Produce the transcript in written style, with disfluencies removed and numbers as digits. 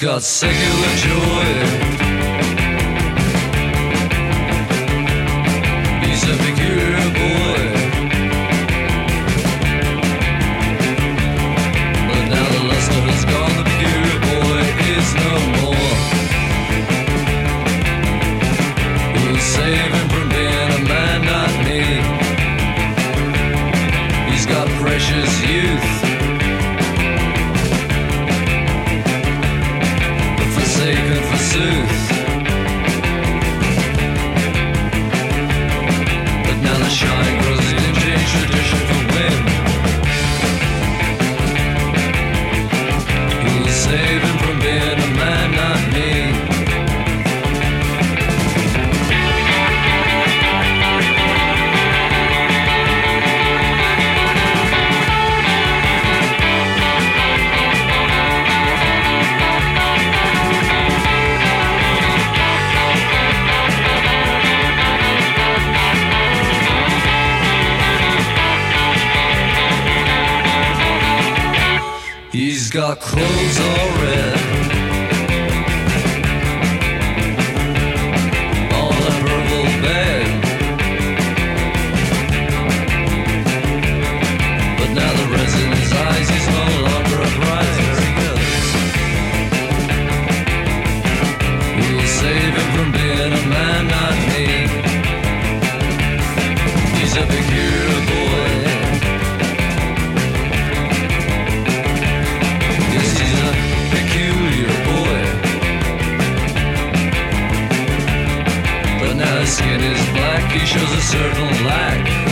got secular joy. He's a peculiar boy. But now the luster has gone, the peculiar boy is no more. We'll save him from being a man, not me. He's got precious youth, forsaken forsooth. But now the shine grows in change tradition for whim. Who'll save him from being a man, not me? He's got clothes all red, on a purple bed. But now the rest in his eyes, he's no longer a prize. We'll save him from being a man, not me. He's a peculiar boy. His skin is black, he shows a certain lack.